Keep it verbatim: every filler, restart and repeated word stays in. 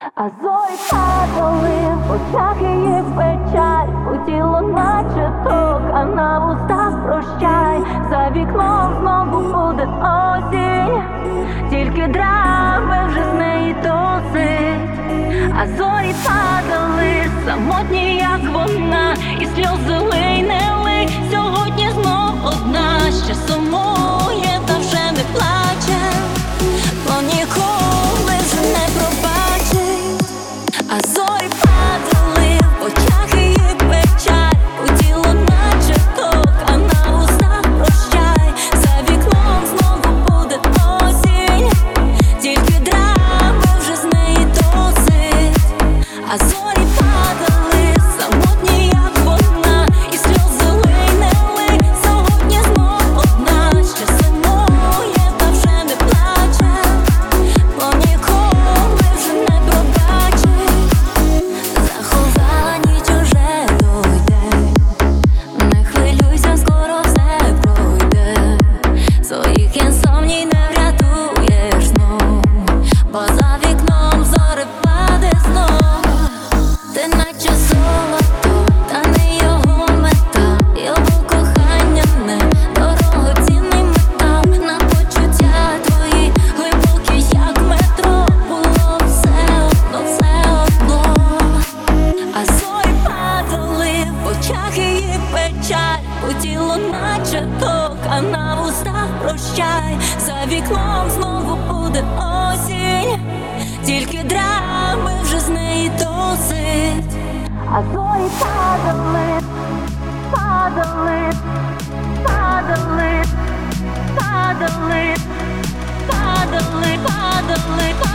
А зорі падали, в очах її печаль, у тіло наче ток, а на вустах прощай. За вікном знову буде осінь, тільки драми вже з неї досить. А зорі падали, самотні, як вона, і сльози лий не лий, сьогодні знов одна, ще сумує, та вже не плаче, бо ніколи вже не пробачить. А зорі падали, в очах її печаль, у тіло наче ток, а на устах прощай. За вікном знову буде осінь, тільки драми вже з неї досить. А зорі падали, самотні, як вона, і сльози лий не лий, сьогодні знов одна, ще сумує, та вже не плаче, бо ніколи вже не пробачить. Заховала ніч уже дойде, не хвилюйся, скоро все пройде. Своїх інсомній не врятуєш знов, бо за вікном зори паде знов. Ти наче золото, та не його мета, його кохання не дорогоцінний метал. На почуття твої глибокі, як метро, було все одно, все одно. А зорі падали, в очах її печаль, у тіло наче ток, а на вустах прощай. За вікном знову буде осінь, тільки драми вже з неї досить. А зорі падали, падали, падали, падали, падали, падали, падали.